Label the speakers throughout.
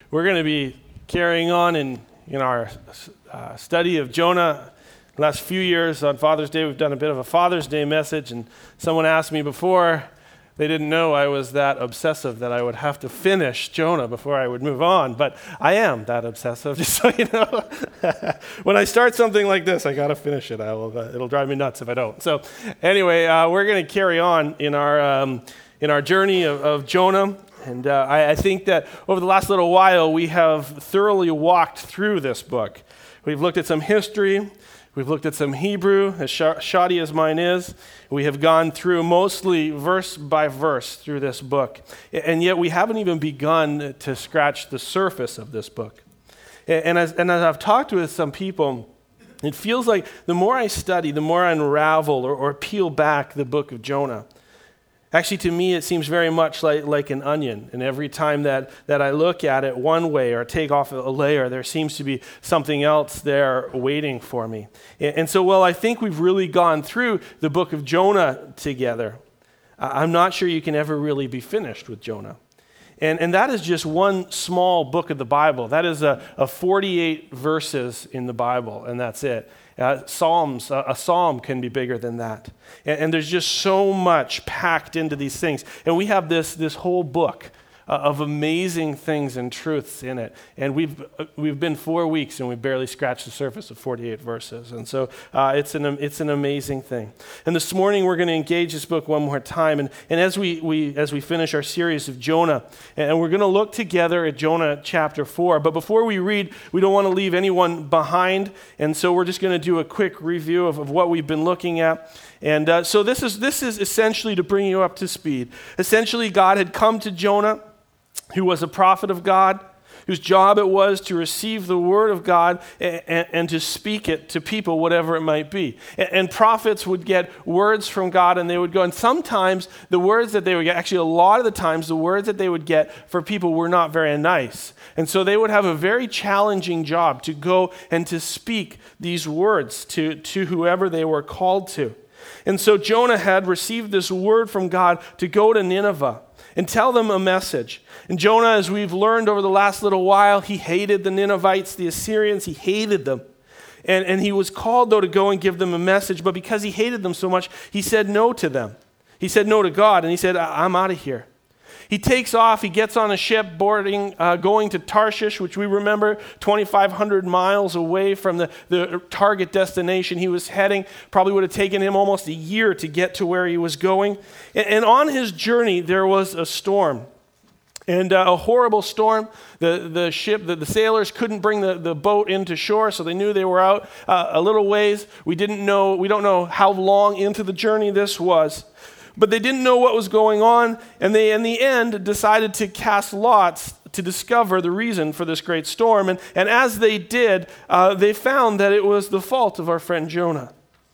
Speaker 1: We're going to be carrying on in our study of Jonah. The last few years on Father's Day, we've done a bit of a Father's Day message, and someone asked me before, they didn't know I was that obsessive that I would have to finish Jonah before I would move on, but I am that obsessive, just so you know. When I start something like this, I got to finish it. It'll drive me nuts if I don't. So anyway, we're going to carry on in our journey of Jonah. And I think that over the last little while, we have thoroughly walked through this book. We've looked at some history. We've looked at some Hebrew, as shoddy as mine is. We have gone through mostly verse by verse through this book. And yet we haven't even begun to scratch the surface of this book. And as I've talked with some people, it feels like the more I study, the more I unravel or peel back the book of Jonah. Actually, to me, it seems very much like an onion. And every time that I look at it one way or take off a layer, there seems to be something else there waiting for me. And so, I think we've really gone through the book of Jonah together. I'm not sure you can ever really be finished with Jonah. And that is just one small book of the Bible. That is a 48 verses in the Bible, and that's it. A psalm can be bigger than that. And there's just so much packed into these things. And we have this whole book of amazing things and truths in it. And we've been 4 weeks and we've barely scratched the surface of 48 verses. And so it's an amazing thing. And this morning we're going to engage this book one more time. And as we finish our series of Jonah, and we're going to look together at Jonah chapter 4. But before we read, we don't want to leave anyone behind. And so we're just going to do a quick review of what we've been looking at. And so this is essentially to bring you up to speed. Essentially, God had come to Jonah, who was a prophet of God, whose job it was to receive the word of God and to speak it to people, whatever it might be. And prophets would get words from God, and they would go, and sometimes the words that they would get, actually a lot of the times, the words that they would get for people were not very nice. And so they would have a very challenging job to go and to speak these words to whoever they were called to. And so Jonah had received this word from God to go to Nineveh and tell them a message. And Jonah, as we've learned over the last little while, he hated the Ninevites, the Assyrians. He hated them. And he was called, though, to go and give them a message. But because he hated them so much, he said no to them. He said no to God, and he said, I'm out of here. He takes off, he gets on a ship going to Tarshish, which we remember 2,500 miles away from the target destination he was heading. Probably would have taken him almost a year to get to where he was going. And on his journey, there was a storm. And a horrible storm. The sailors couldn't bring the boat into shore, so they knew they were out a little ways. We don't know how long into the journey this was. But they didn't know what was going on, and they, in the end, decided to cast lots to discover the reason for this great storm. And as they did, they found that it was the fault of our friend Jonah.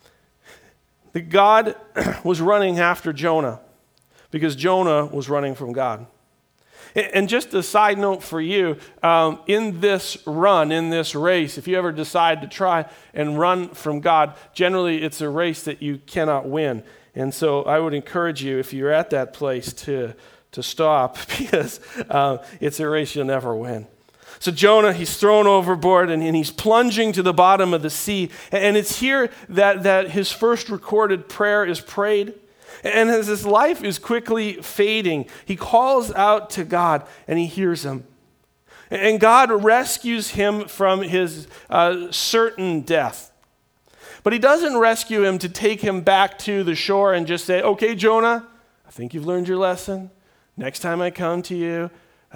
Speaker 1: That God was running after Jonah because Jonah was running from God. And just a side note for you, in this race, if you ever decide to try and run from God, generally it's a race that you cannot win. And so I would encourage you, if you're at that place, to stop, because it's a race you'll never win. So Jonah, he's thrown overboard, and he's plunging to the bottom of the sea. And it's here that his first recorded prayer is prayed. And as his life is quickly fading, he calls out to God, and he hears him. And God rescues him from his certain death. But he doesn't rescue him to take him back to the shore and just say, okay, Jonah, I think you've learned your lesson. Next time I come to you,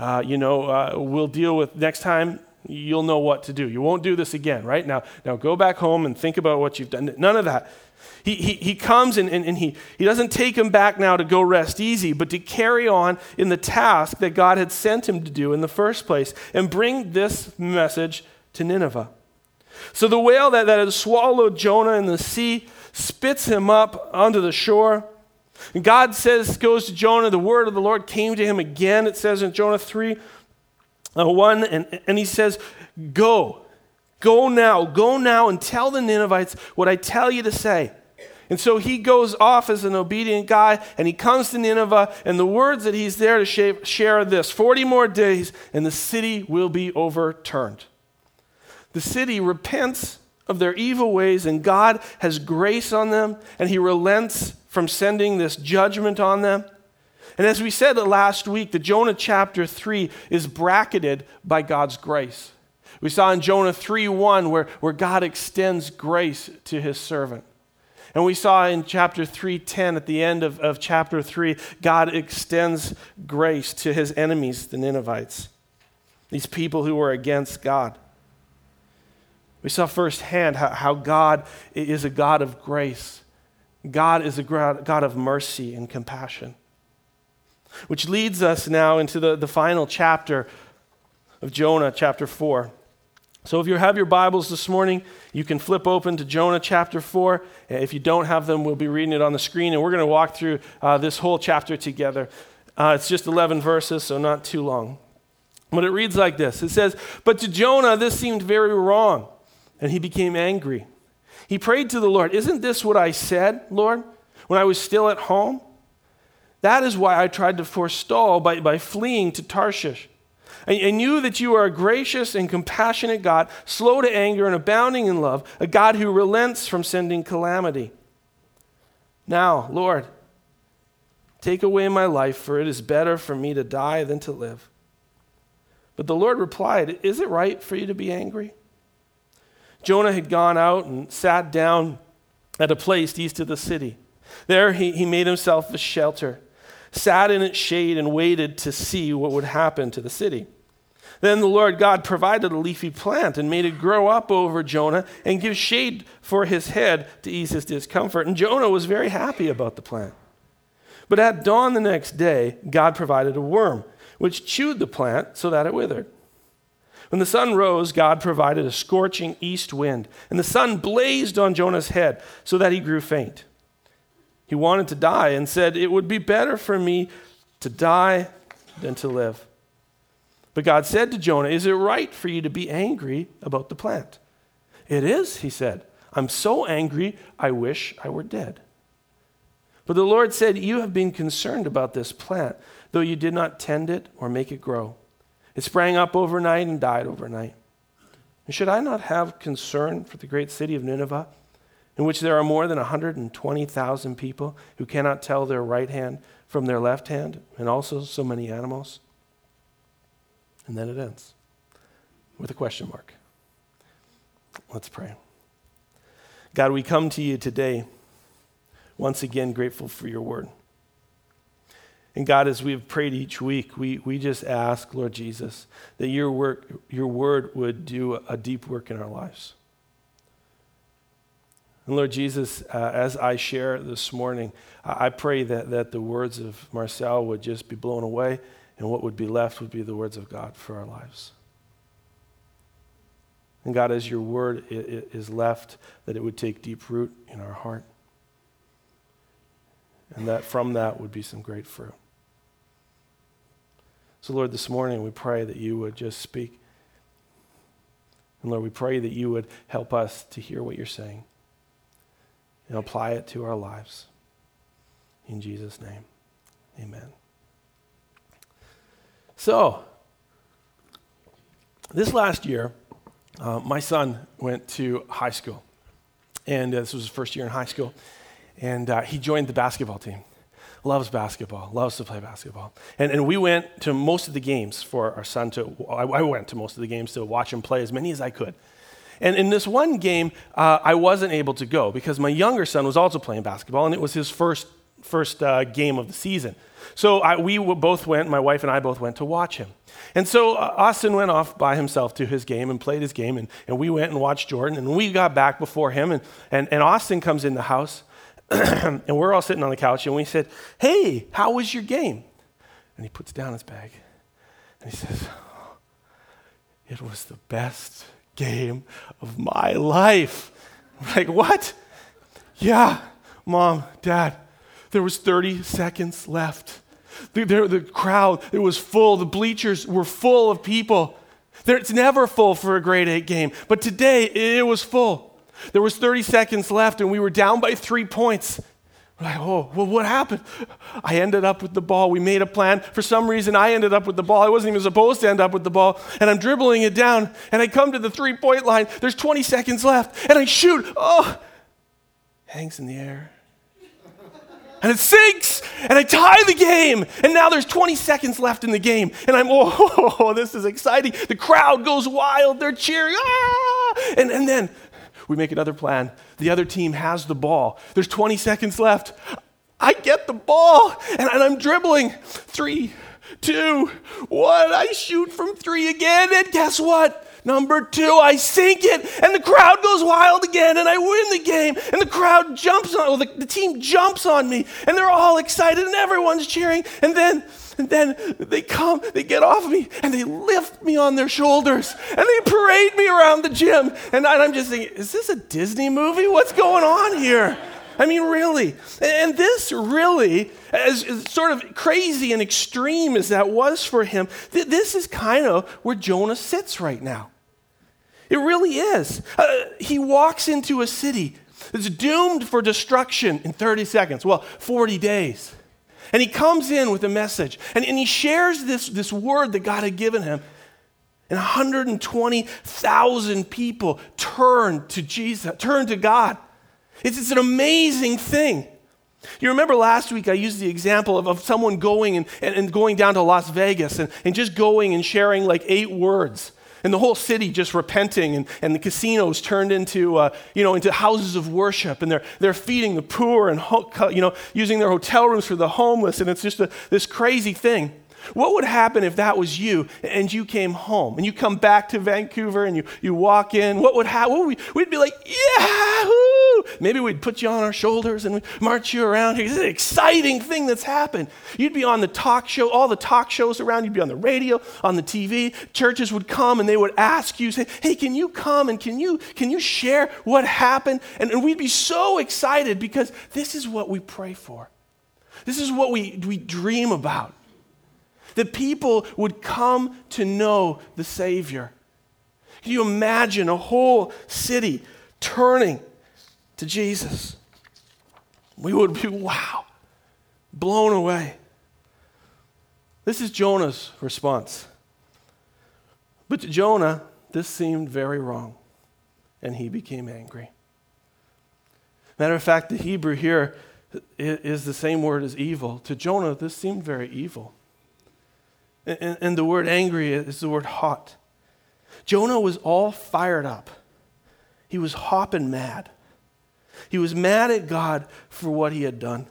Speaker 1: we'll deal with, next time you'll know what to do. You won't do this again, right? Now go back home and think about what you've done. None of that. He comes and he doesn't take him back now to go rest easy, but to carry on in the task that God had sent him to do in the first place and bring this message to Nineveh. So the whale that had swallowed Jonah in the sea spits him up onto the shore. And God goes to Jonah, the word of the Lord came to him again, it says in Jonah 3:1, and he says, Go now and tell the Ninevites what I tell you to say. And so he goes off as an obedient guy, and he comes to Nineveh, and the words that he's there to share are this: 40 more days, and the city will be overturned. The city repents of their evil ways, and God has grace on them, and he relents from sending this judgment on them. And as we said last week, the Jonah chapter 3 is bracketed by God's grace. We saw in Jonah 3:1 where God extends grace to his servant. And we saw in chapter 3:10, at the end of chapter 3, God extends grace to his enemies, the Ninevites, these people who were against God. We saw firsthand how God is a God of grace. God is a God of mercy and compassion. Which leads us now into the final chapter of Jonah, chapter 4. So if you have your Bibles this morning, you can flip open to Jonah chapter 4. If you don't have them, we'll be reading it on the screen, and we're going to walk through this whole chapter together. It's just 11 verses, so not too long. But it reads like this. It says, "But to Jonah this seemed very wrong, and he became angry. He prayed to the Lord, 'Isn't this what I said, Lord, when I was still at home? That is why I tried to forestall by fleeing to Tarshish. I knew that you are a gracious and compassionate God, slow to anger and abounding in love, a God who relents from sending calamity. Now, Lord, take away my life, for it is better for me to die than to live.' But the Lord replied, 'Is it right for you to be angry?' Jonah had gone out and sat down at a place east of the city. There he made himself a shelter, sat in its shade, and waited to see what would happen to the city. Then the Lord God provided a leafy plant and made it grow up over Jonah and give shade for his head to ease his discomfort. And Jonah was very happy about the plant. But at dawn the next day, God provided a worm, which chewed the plant so that it withered. When the sun rose, God provided a scorching east wind, and the sun blazed on Jonah's head so that he grew faint. He wanted to die and said, 'It would be better for me to die than to live.' But God said to Jonah, 'Is it right for you to be angry about the plant?' 'It is,' he said. 'I'm so angry, I wish I were dead.' But the Lord said, 'You have been concerned about this plant, though you did not tend it or make it grow. It sprang up overnight and died overnight. And should I not have concern for the great city of Nineveh, in which there are more than 120,000 people who cannot tell their right hand from their left hand, and also so many animals?'" And then it ends with a question mark. Let's pray. God, we come to you today, once again grateful for your word. And God, as we've prayed each week, we just ask, Lord Jesus, that your word would do a deep work in our lives. And Lord Jesus, as I share this morning, I pray that the words of Marcel would just be blown away, and what would be left would be the words of God for our lives. And God, as your word is left, that it would take deep root in our heart, and that from that would be some great fruit. So Lord, this morning we pray that you would just speak. And Lord, we pray that you would help us to hear what you're saying and apply it to our lives. In Jesus' name, amen. So, this last year, my son went to high school. And this was his first year in high school. And he joined the basketball team. Loves basketball, loves to play basketball. And we went to most of the games for our son I went to most of the games to watch him play as many as I could. And in this one game, I wasn't able to go because my younger son was also playing basketball, and it was his first game of the season. So we both went, my wife and I both went to watch him. And so Austin went off by himself to his game and played his game, and we went and watched Jordan, and we got back before him, and Austin comes in the house, and we're all sitting on the couch, and we said, "Hey, how was your game?" And he puts down his bag, and he says, "It was the best game of my life." I'm like, "What?" "Yeah, Mom, Dad, there was 30 seconds left. The crowd, it was full. The bleachers were full of people. It's never full for a grade 8 game, but today it was full. There was 30 seconds left, and we were down by 3 points. We're like, oh, well, what happened? I ended up with the ball. We made a plan. For some reason, I ended up with the ball. I wasn't even supposed to end up with the ball. And I'm dribbling it down, and I come to the 3-point line. There's 20 seconds left, and I shoot. Oh, hangs in the air. And it sinks, and I tie the game. And now there's 20 seconds left in the game. And I'm, oh, this is exciting. The crowd goes wild. They're cheering. Ah! And then we make another plan. The other team has the ball. There's 20 seconds left. I get the ball, and I'm dribbling. 3, 2, 1. I shoot from 3 again, and guess what? Number 2, I sink it, and the crowd goes wild again, and I win the game, and the crowd jumps on, the team jumps on me, and they're all excited, and everyone's cheering, and then they come, they get off me, and they lift me on their shoulders, and they parade me around the gym, and I'm just thinking, is this a Disney movie? What's going on here? I mean, really. And this really, as sort of crazy and extreme as that was for him, this is kind of where Jonah sits right now. It really is. He walks into a city that's doomed for destruction in 30 seconds. Well, 40 days. And he comes in with a message. And he shares this word that God had given him. And 120,000 people turn to Jesus, turn to God. It's an amazing thing. You remember last week I used the example of someone going and going down to Las Vegas and just going and sharing like 8 words. And the whole city just repenting, and the casinos turned into into houses of worship, and they're feeding the poor and using their hotel rooms for the homeless, and it's just this crazy thing. What would happen if that was you and you came home and you come back to Vancouver and you walk in? What would happen? We'd be like, yahoo! Maybe we'd put you on our shoulders and we'd march you around here. It's an exciting thing that's happened. You'd be on the talk show, all the talk shows around. You'd be on the radio, on the TV. Churches would come and they would ask you, say, hey, can you come and can you share what happened? And we'd be so excited because this is what we pray for. This is what we dream about. That people would come to know the Savior. Can you imagine a whole city turning to Jesus? We would be, wow, blown away. This is Jonah's response. But to Jonah, this seemed very wrong, and he became angry. Matter of fact, the Hebrew here is the same word as evil. To Jonah, this seemed very evil. And the word angry is the word hot. Jonah was all fired up. He was hopping mad. He was mad at God for what he had done.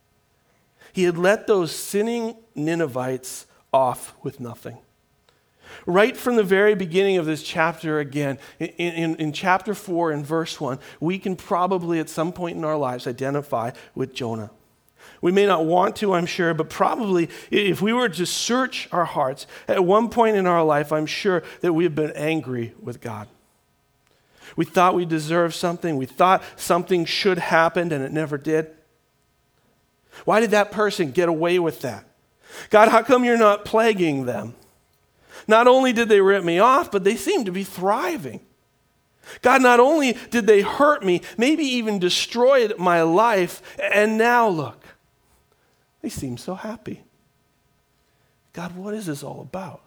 Speaker 1: He had let those sinning Ninevites off with nothing. Right from the very beginning of this chapter again, in chapter 4 and verse 1, we can probably at some point in our lives identify with Jonah. We may not want to, I'm sure, but probably if we were to search our hearts, at one point in our life, I'm sure that we have been angry with God. We thought we deserved something. We thought something should happen, and it never did. Why did that person get away with that? God, how come you're not plaguing them? Not only did they rip me off, but they seem to be thriving. God, not only did they hurt me, maybe even destroyed my life, and now look. They seem so happy. God, what is this all about?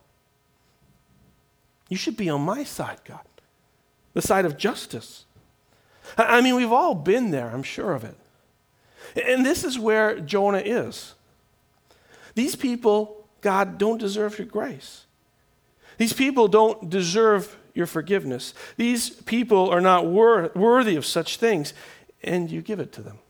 Speaker 1: You should be on my side, God. The side of justice. I mean, we've all been there, I'm sure of it. And this is where Jonah is. These people, God, don't deserve your grace. These people don't deserve your forgiveness. These people are not worthy of such things, and you give it to them.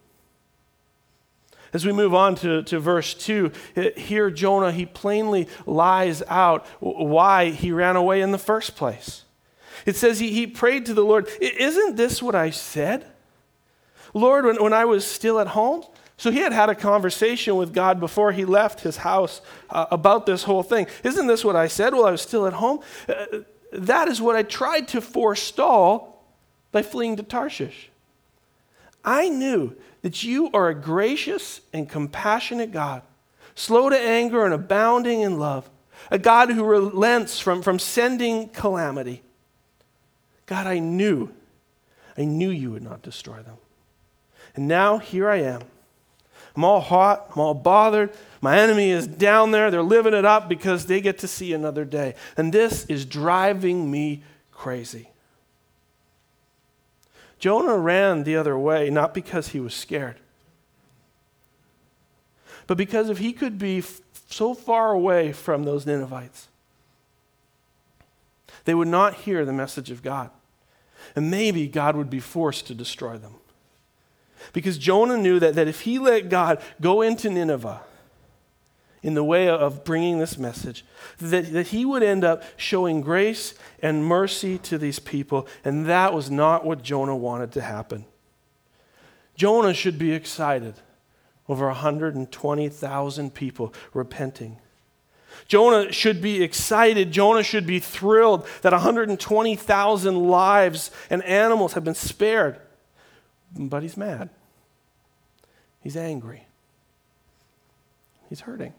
Speaker 1: As we move on to verse 2, here Jonah, he plainly lies out why he ran away in the first place. It says he prayed to the Lord, isn't this what I said? Lord, when I was still at home? So he had a conversation with God before he left his house about this whole thing. Isn't this what I said while I was still at home? That is what I tried to forestall by fleeing to Tarshish. I knew that you are a gracious and compassionate God, slow to anger and abounding in love, a God who relents from sending calamity. God, I knew I knew you would not destroy them. And now here I am. I'm all hot. I'm all bothered. My enemy is down there. They're living it up because they get to see another day. And this is driving me crazy. Jonah ran the other way, not because he was scared, but because if he could be so far away from those Ninevites, they would not hear the message of God. And maybe God would be forced to destroy them. Because Jonah knew that if he let God go into Nineveh in the way of bringing this message, that he would end up showing grace and mercy to these people, and that was not what Jonah wanted to happen. Jonah should be excited over 120,000 people repenting. Jonah should be excited. Jonah should be thrilled that 120,000 lives and animals have been spared. But he's mad. He's angry. He's hurting.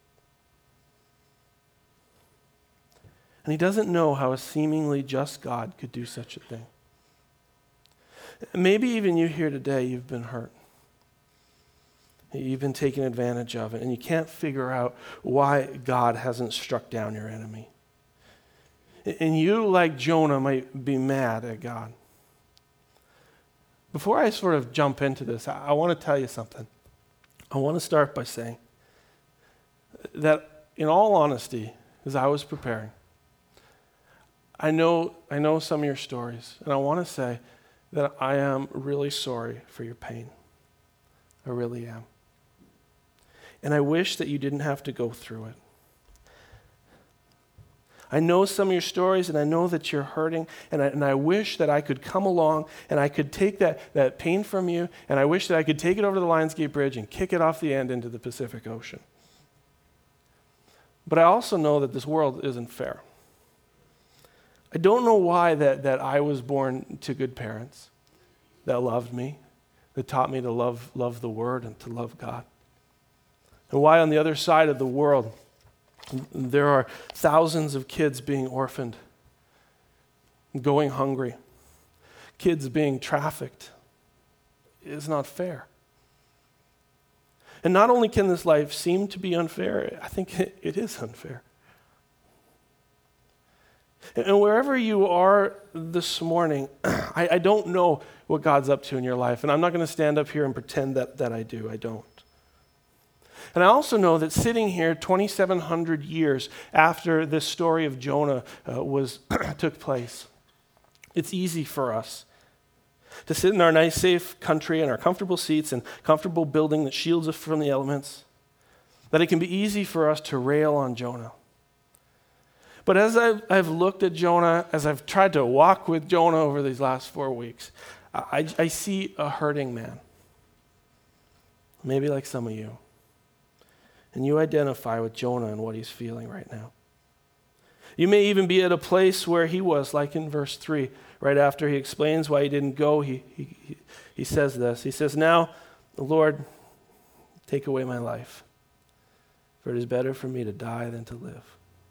Speaker 1: And he doesn't know how a seemingly just God could do such a thing. Maybe even you here today, you've been hurt. You've been taken advantage of it, and you can't figure out why God hasn't struck down your enemy. And you, like Jonah, might be mad at God. Before I sort of jump into this, I want to tell you something. I want to start by saying that, in all honesty, as I was preparing, I know some of your stories, and I want to say that I am really sorry for your pain. I really am. And I wish that you didn't have to go through it. I know some of your stories, and I know that you're hurting, and I wish that I could come along and I could take that pain from you, and I wish that I could take it over to the Lionsgate Bridge and kick it off the end into the Pacific Ocean. But I also know that this world isn't fair. I don't know why that I was born to good parents that loved me, that taught me to love the Word and to love God. And why on the other side of the world, there are thousands of kids being orphaned, going hungry, kids being trafficked. It is not fair. And not only can this life seem to be unfair, I think it is unfair. And wherever you are this morning, I don't know what God's up to in your life, and I'm not going to stand up here and pretend that I do. I don't. And I also know that sitting here 2,700 years after this story of Jonah took place, it's easy for us to sit in our nice, safe country and our comfortable seats and comfortable building that shields us from the elements, that it can be easy for us to rail on Jonah. But as I've looked at Jonah, as I've tried to walk with Jonah over these last 4 weeks, I see a hurting man, maybe like some of you. And you identify with Jonah and what he's feeling right now. You may even be at a place where he was, like in verse 3, right after he explains why he didn't go, he says this. He says, "Now, Lord, take away my life, for it is better for me to die than to live."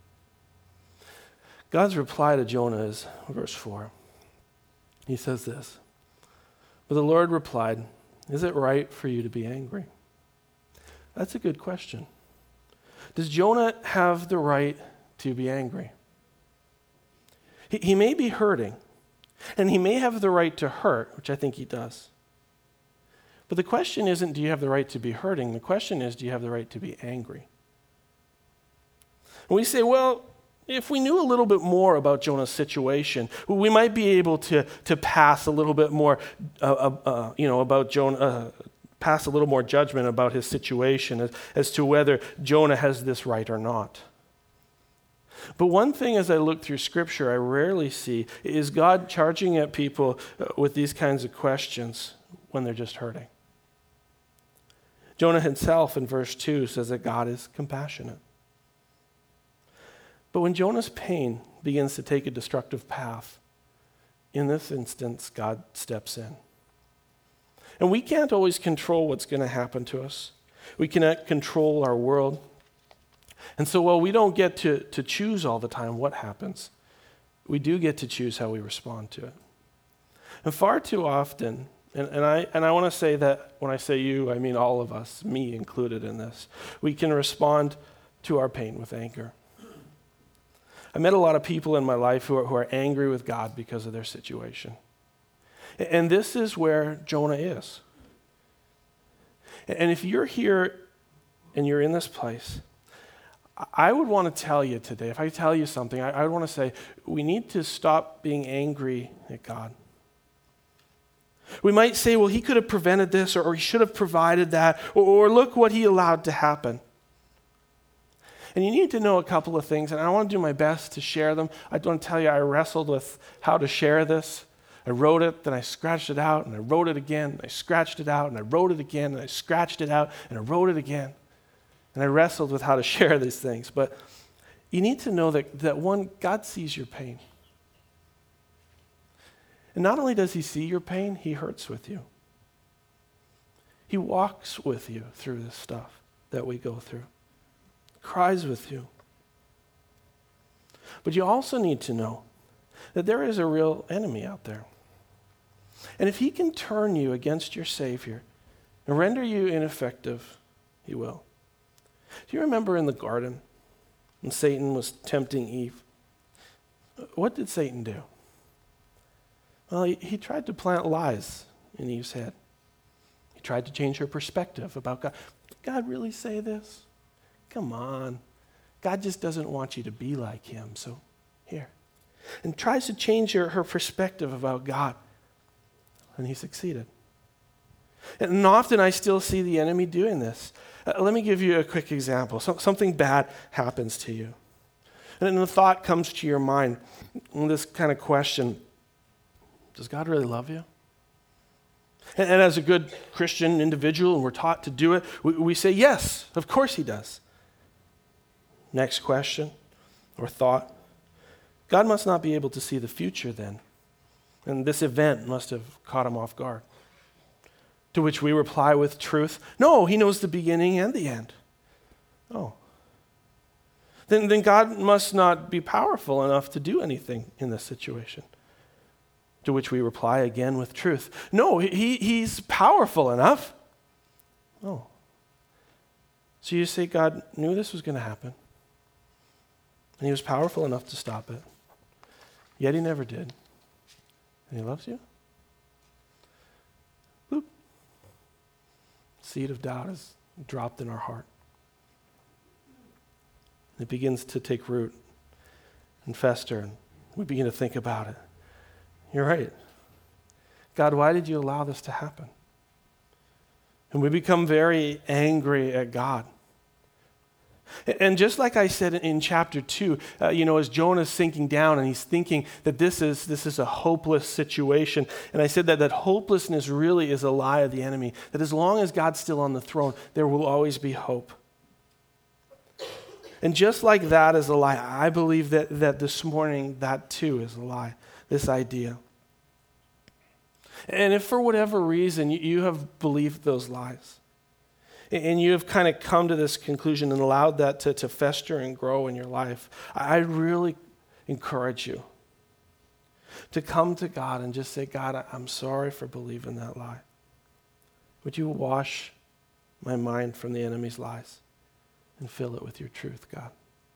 Speaker 1: God's reply to Jonah is verse 4. He says this, "But the Lord replied, 'Is it right for you to be angry?'" That's a good question. Does Jonah have the right to be angry? He may be hurting, and he may have the right to hurt, which I think he does. But the question isn't, do you have the right to be hurting? The question is, do you have the right to be angry? And we say, well, if we knew a little bit more about Jonah's situation, we might be able to pass a little bit more, about Jonah. Pass a little more judgment about his situation as to whether Jonah has this right or not. But one thing as I look through Scripture I rarely see is God charging at people with these kinds of questions when they're just hurting. Jonah himself in verse 2 says that God is compassionate. But when Jonah's pain begins to take a destructive path, in this instance, God steps in. And we can't always control what's going to happen to us. We cannot control our world. And so while we don't get to choose all the time what happens, we do get to choose how we respond to it. And far too often, and I want to say that when I say you, I mean all of us, me included in this, we can respond to our pain with anger. I met a lot of people in my life who are angry with God because of their situation. And this is where Jonah is. And if you're here and you're in this place, I would want to tell you today, if I tell you something, I would want to say, we need to stop being angry at God. We might say, well, he could have prevented this, or he should have provided that, or look what he allowed to happen. And you need to know a couple of things, and I want to do my best to share them. I want to tell you, I wrestled with how to share this. I wrote it, then I scratched it out, and I wrote it again, and I scratched it out, and I wrote it again, and I scratched it out, and I wrote it again. And I wrestled with how to share these things. But you need to know that one, God sees your pain. And not only does he see your pain, he hurts with you. He walks with you through this stuff that we go through. Cries with you. But you also need to know that there is a real enemy out there. And if he can turn you against your Savior and render you ineffective, he will. Do you remember in the garden when Satan was tempting Eve? What did Satan do? Well, he tried to plant lies in Eve's head. He tried to change her perspective about God. Did God really say this? Come on. God just doesn't want you to be like him, so here. And tries to change her perspective about God. And he succeeded. And often I still see the enemy doing this. Let me give you a quick example. Something bad happens to you. And then the thought comes to your mind, this kind of question, does God really love you? And as a good Christian individual, and we're taught to do it, we say, yes, of course he does. Next question or thought, God must not be able to see the future then. And this event must have caught him off guard. To which we reply with truth, no, he knows the beginning and the end. Oh. Then God must not be powerful enough to do anything in this situation. To which we reply again with truth, no, he's powerful enough. Oh. So you say God knew this was going to happen. And he was powerful enough to stop it. Yet he never did. And he loves you? Boop. Seed of doubt is dropped in our heart. It begins to take root and fester, and we begin to think about it. You're right. God, why did you allow this to happen? And we become very angry at God. And just like I said in chapter 2, as Jonah's sinking down and he's thinking that this is a hopeless situation, and I said that hopelessness really is a lie of the enemy, that as long as God's still on the throne, there will always be hope. And just like that is a lie, I believe that this morning that too is a lie, this idea. And if for whatever reason you have believed those lies, and you have kind of come to this conclusion and allowed that to fester and grow in your life, I really encourage you to come to God and just say, God, I'm sorry for believing that lie. Would you wash my mind from the enemy's lies and fill it with your truth, God?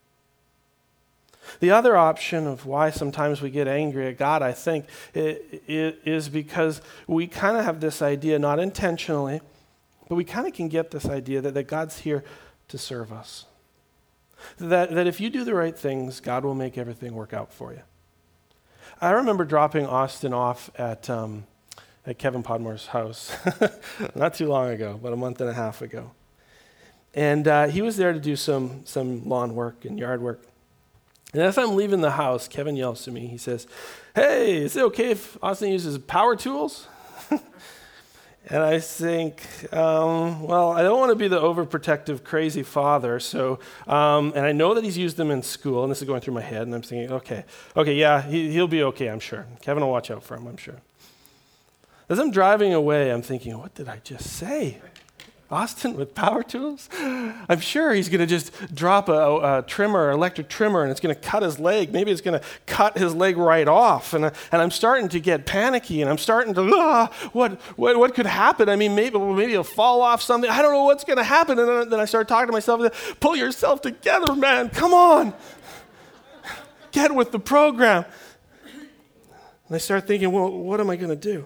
Speaker 1: The other option of why sometimes we get angry at God, I think, is because we kind of have this idea, not intentionally, but we kind of can get this idea that God's here to serve us. That if you do the right things, God will make everything work out for you. I remember dropping Austin off at Kevin Podmore's house not too long ago, about a month and a half ago. And he was there to do some lawn work and yard work. And as I'm leaving the house, Kevin yells to me. He says, hey, is it okay if Austin uses power tools? And I think, well, I don't want to be the overprotective, crazy father. So, and I know that he's used them in school, and this is going through my head, and I'm thinking, okay, yeah, he'll be okay, I'm sure. Kevin will watch out for him, I'm sure. As I'm driving away, I'm thinking, what did I just say? Austin with power tools? I'm sure he's going to just drop a trimmer, electric trimmer, and it's going to cut his leg. Maybe it's going to cut his leg right off. And I'm starting to get panicky, and I'm starting to, what could happen? I mean, maybe he'll fall off something. I don't know what's going to happen. And then I start talking to myself, pull yourself together, man. Come on. Get with the program. And I start thinking, well, what am I going to do?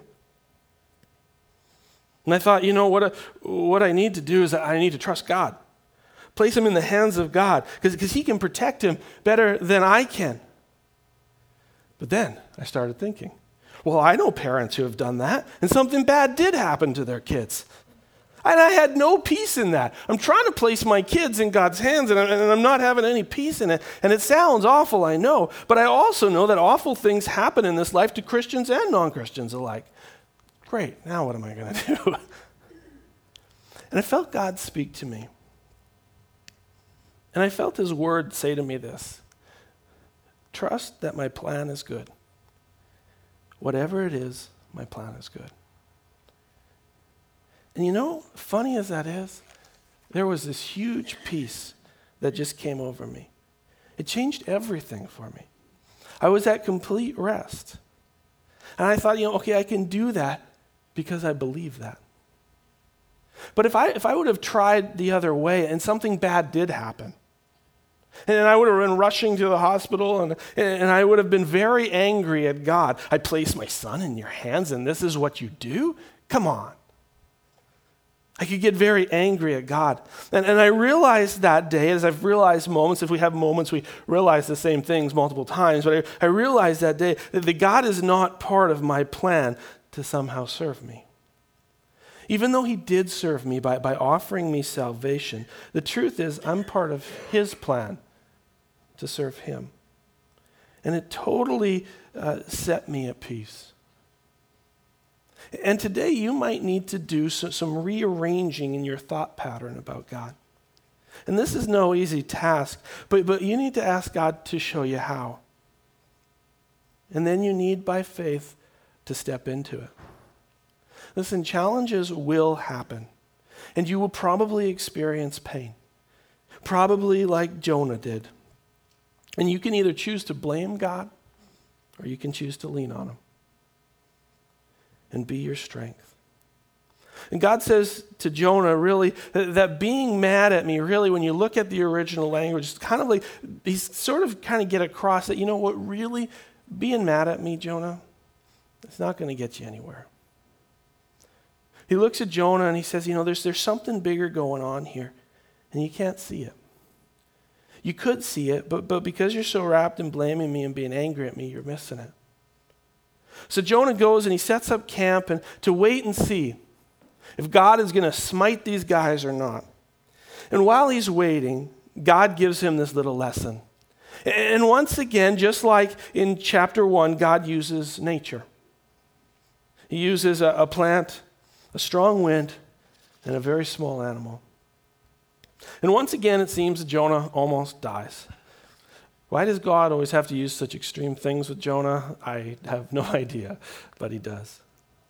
Speaker 1: And I thought, what I need to do is I need to trust God. Place him in the hands of God, because he can protect him better than I can. But then I started thinking, well, I know parents who have done that, and something bad did happen to their kids. And I had no peace in that. I'm trying to place my kids in God's hands, and I'm not having any peace in it. And it sounds awful, I know. But I also know that awful things happen in this life to Christians and non-Christians alike. Great, now what am I going to do? And I felt God speak to me. And I felt his word say to me this: trust that my plan is good. Whatever it is, my plan is good. And funny as that is, there was this huge peace that just came over me. It changed everything for me. I was at complete rest. And I thought, okay, I can do that because I believe that. But if I would have tried the other way and something bad did happen, and I would have been rushing to the hospital, and I would have been very angry at God. I place my son in your hands, and this is what you do? Come on. I could get very angry at God. And I realized that day, as I've realized moments, if we have moments, we realize the same things multiple times, but I realized that day that God is not part of my plan to somehow serve me. Even though he did serve me by offering me salvation, the truth is I'm part of his plan to serve him. And it totally set me at peace. And today you might need to do some rearranging in your thought pattern about God. And this is no easy task, but you need to ask God to show you how. And then you need, by faith, to step into it. Listen, challenges will happen, and you will probably experience pain, probably like Jonah did. And you can either choose to blame God, or you can choose to lean on him and be your strength. And God says to Jonah, really, that being mad at me, really, when you look at the original language, it's kind of like, he's sort of kind of get across that, really, being mad at me, Jonah, it's not going to get you anywhere. He looks at Jonah and he says, there's something bigger going on here, and you can't see it. You could see it, but because you're so wrapped in blaming me and being angry at me, you're missing it. So Jonah goes and he sets up camp and to wait and see if God is going to smite these guys or not. And while he's waiting, God gives him this little lesson. And once again, just like in chapter 1, God uses nature. He uses a plant, a strong wind, and a very small animal. And once again, it seems that Jonah almost dies. Why does God always have to use such extreme things with Jonah? I have no idea, but he does.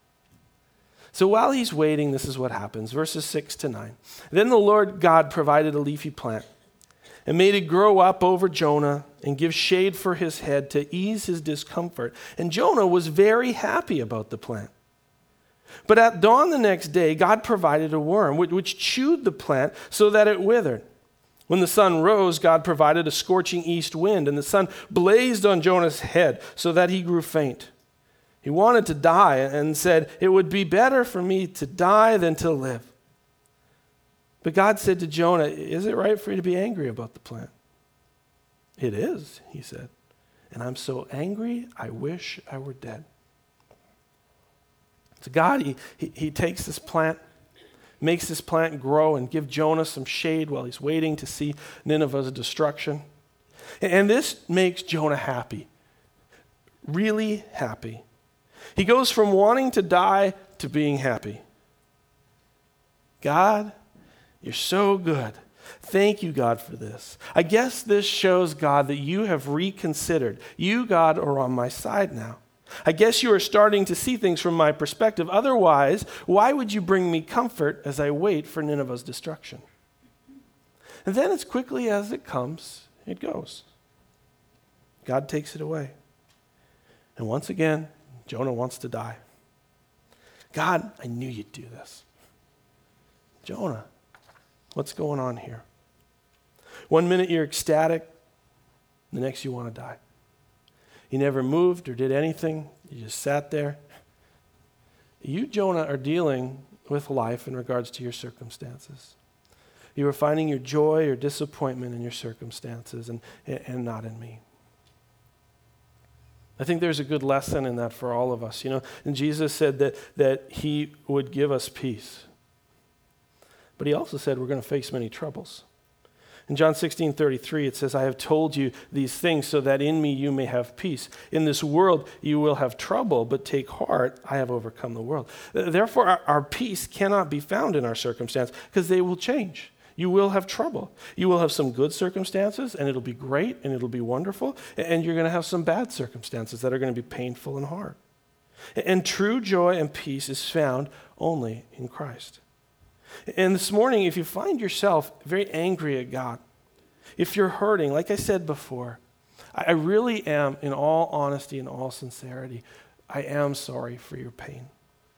Speaker 1: So while he's waiting, this is what happens. Verses 6-9. Then the Lord God provided a leafy plant and made it grow up over Jonah and give shade for his head to ease his discomfort. And Jonah was very happy about the plant. But at dawn the next day, God provided a worm which chewed the plant so that it withered. When the sun rose, God provided a scorching east wind, and the sun blazed on Jonah's head so that he grew faint. He wanted to die and said, "It would be better for me to die than to live." But God said to Jonah, "Is it right for you to be angry about the plant?" "It is," he said, "and I'm so angry, I wish I were dead." So God, he takes this plant, makes this plant grow and give Jonah some shade while he's waiting to see Nineveh's destruction. And this makes Jonah happy, really happy. He goes from wanting to die to being happy. God, you're so good. Thank you, God, for this. I guess this shows, God, that you have reconsidered. You, God, are on my side now. I guess you are starting to see things from my perspective. Otherwise, why would you bring me comfort as I wait for Nineveh's destruction? And then as quickly as it comes, it goes. God takes it away. And once again, Jonah wants to die. God, I knew you'd do this. Jonah, what's going on here? One minute you're ecstatic, the next you want to die. You never moved or did anything. You just sat there. You, Jonah, are dealing with life in regards to your circumstances. You are finding your joy or disappointment in your circumstances and not in me. I think there's a good lesson in that for all of us. You know, and Jesus said that he would give us peace. But he also said we're going to face many troubles. In John 16:33, it says, I have told you these things so that in me you may have peace. In this world you will have trouble, but take heart, I have overcome the world. Therefore, our peace cannot be found in our circumstance because they will change. You will have trouble. You will have some good circumstances, and it'll be great, and it'll be wonderful, and you're going to have some bad circumstances that are going to be painful and hard. And true joy and peace is found only in Christ. And this morning, if you find yourself very angry at God, if you're hurting, like I said before, I really am, in all honesty and all sincerity, I am sorry for your pain.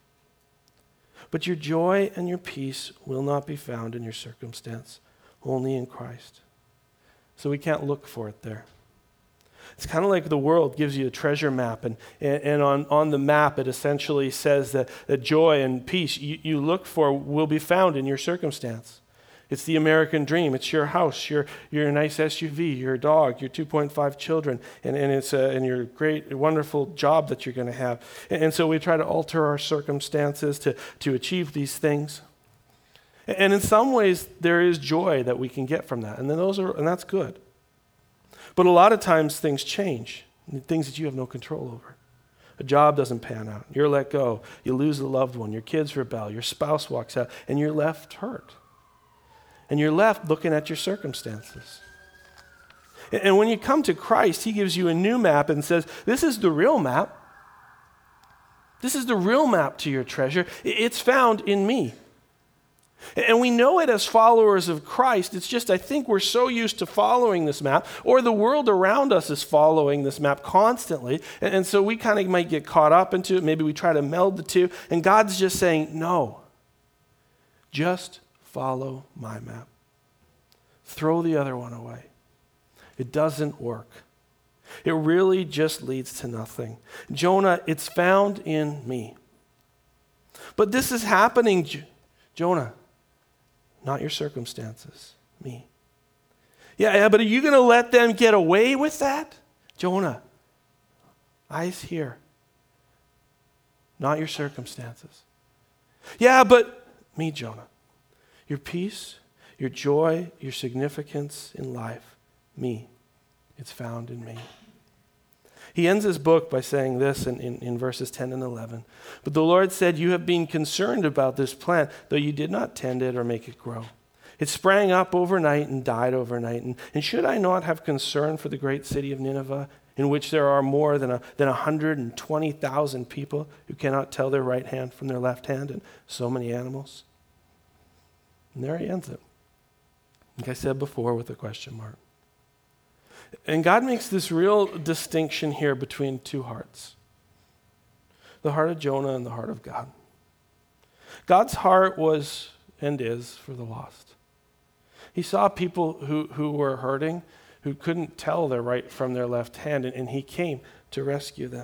Speaker 1: But your joy and your peace will not be found in your circumstance, only in Christ. So we can't look for it there. It's kind of like the world gives you a treasure map, and on the map it essentially says that joy and peace you look for will be found in your circumstance. It's the American dream. It's your house, your nice SUV, your dog, your 2.5 children, and your great, wonderful job that you're going to have. And so we try to alter our circumstances to achieve these things. And in some ways, there is joy that we can get from that, and that's good. But a lot of times things change, things that you have no control over. A job doesn't pan out. You're let go. You lose a loved one. Your kids rebel. Your spouse walks out, and you're left hurt. And you're left looking at your circumstances. And when you come to Christ, he gives you a new map and says, this is the real map. This is the real map to your treasure. It's found in me. And we know it as followers of Christ. It's just I think we're so used to following this map, or the world around us is following this map constantly. And so we kind of might get caught up into it. Maybe we try to meld the two. And God's just saying, no, just follow my map. Throw the other one away. It doesn't work. It really just leads to nothing. Jonah, it's found in me. But this is happening, Jonah. Not your circumstances, me. Yeah, but are you going to let them get away with that? Jonah, eyes here. Not your circumstances. Yeah, but me, Jonah. Your peace, your joy, your significance in life, me. It's found in me. He ends his book by saying this in verses 10 and 11. But the Lord said, you have been concerned about this plant, though you did not tend it or make it grow. It sprang up overnight and died overnight. And should I not have concern for the great city of Nineveh, in which there are more than 120,000 people who cannot tell their right hand from their left hand, and so many animals? And there he ends it. Like I said before, with a question mark. And God makes this real distinction here between two hearts. The heart of Jonah and the heart of God. God's heart was and is for the lost. He saw people who were hurting, who couldn't tell their right from their left hand, and he came to rescue them.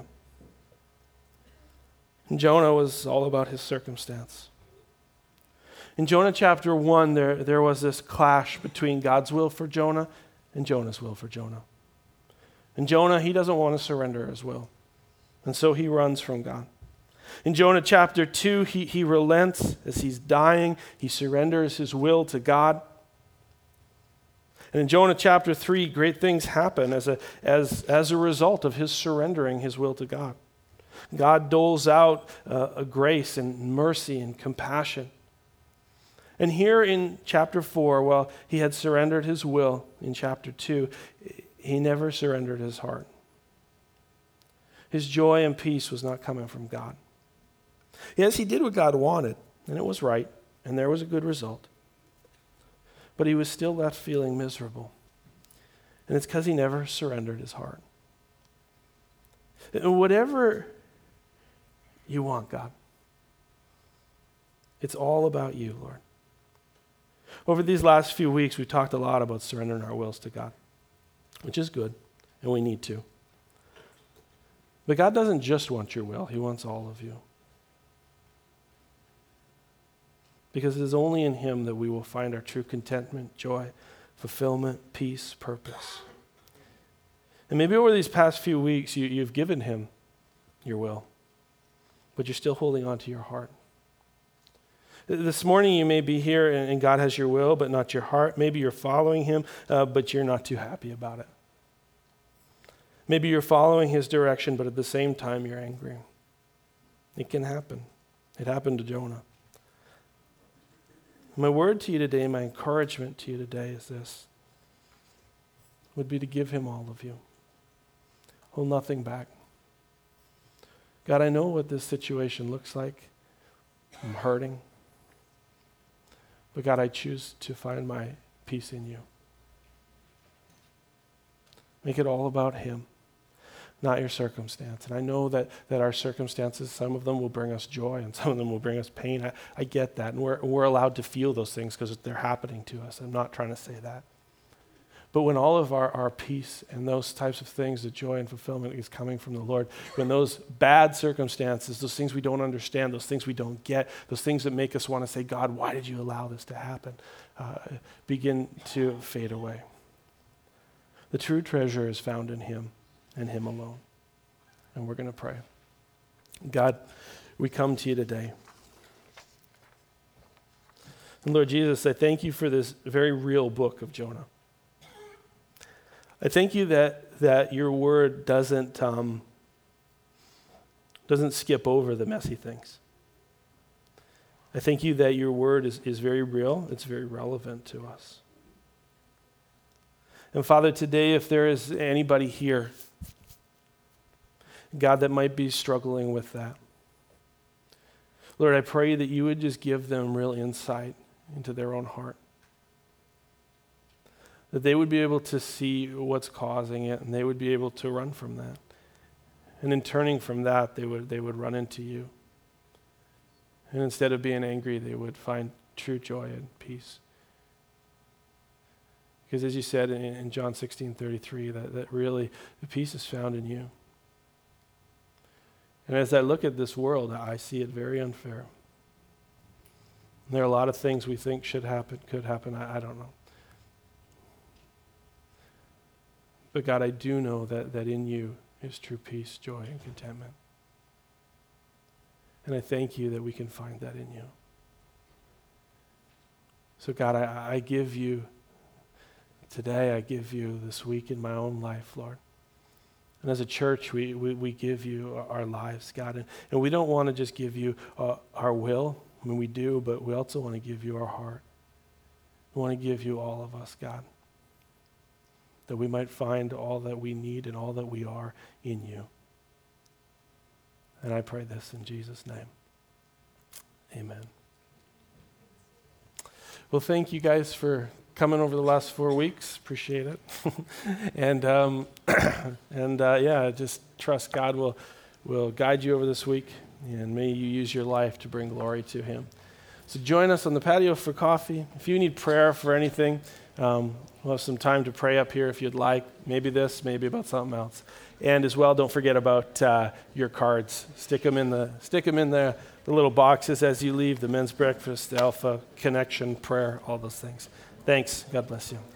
Speaker 1: And Jonah was all about his circumstance. In Jonah chapter 1, there was this clash between God's will for Jonah and Jonah's will for Jonah. And Jonah, he doesn't want to surrender his will. And so he runs from God. In Jonah chapter 2, he relents as he's dying. He surrenders his will to God. And in Jonah chapter 3, great things happen as a result of his surrendering his will to God. God doles out a grace and mercy and compassion. And here in chapter 4, well, he had surrendered his will in chapter 2. He never surrendered his heart. His joy and peace was not coming from God. Yes, he did what God wanted, and it was right, and there was a good result. But he was still left feeling miserable. And it's because he never surrendered his heart. And whatever you want, God, it's all about you, Lord. Over these last few weeks, we've talked a lot about surrendering our wills to God, which is good, and we need to. But God doesn't just want your will. He wants all of you. Because it is only in him that we will find our true contentment, joy, fulfillment, peace, purpose. And maybe over these past few weeks, you've given him your will, but you're still holding on to your heart. This morning you may be here and God has your will, but not your heart. Maybe you're following him, but you're not too happy about it. Maybe you're following his direction, but at the same time you're angry. It can happen. It happened to Jonah. My word to you today, my encouragement to you today is this, would be to give him all of you. Hold nothing back. God, I know what this situation looks like. I'm hurting. But God, I choose to find my peace in you. Make it all about him, not your circumstance. And I know that our circumstances, some of them will bring us joy and some of them will bring us pain. I get that. And we're allowed to feel those things because they're happening to us. I'm not trying to say that. But when all of our peace and those types of things, the joy and fulfillment is coming from the Lord, when those bad circumstances, those things we don't understand, those things we don't get, those things that make us want to say, God, why did you allow this to happen, begin to fade away. The true treasure is found in him and him alone. And we're going to pray. God, we come to you today. And Lord Jesus, I thank you for this very real book of Jonah. I thank you that your word doesn't skip over the messy things. I thank you that your word is very real. It's very relevant to us. And Father, today, if there is anybody here, God, that might be struggling with that, Lord, I pray that you would just give them real insight into their own heart. That they would be able to see what's causing it, and they would be able to run from that. And in turning from that, they would run into you. And instead of being angry, they would find true joy and peace. Because as you said in John 16:33, that really the peace is found in you. And as I look at this world, I see it very unfair. There are a lot of things we think should happen, could happen, I don't know. But God, I do know that in you is true peace, joy, and contentment. And I thank you that we can find that in you. So God, I give you today, I give you this week in my own life, Lord. And as a church, we give you our lives, God. And we don't want to just give you our will. I mean, we do, but we also want to give you our heart. We want to give you all of us, God. That we might find all that we need and all that we are in you. And I pray this in Jesus' name. Amen. Well, thank you guys for coming over the last 4 weeks. Appreciate it. And I just trust God will guide you over this week, and may you use your life to bring glory to him. So join us on the patio for coffee. If you need prayer for anything, we'll have some time to pray up here if you'd like. Maybe this, maybe about something else. And as well, don't forget about your cards. Stick them in the little boxes as you leave, the men's breakfast, the Alpha Connection, prayer, all those things. Thanks. God bless you.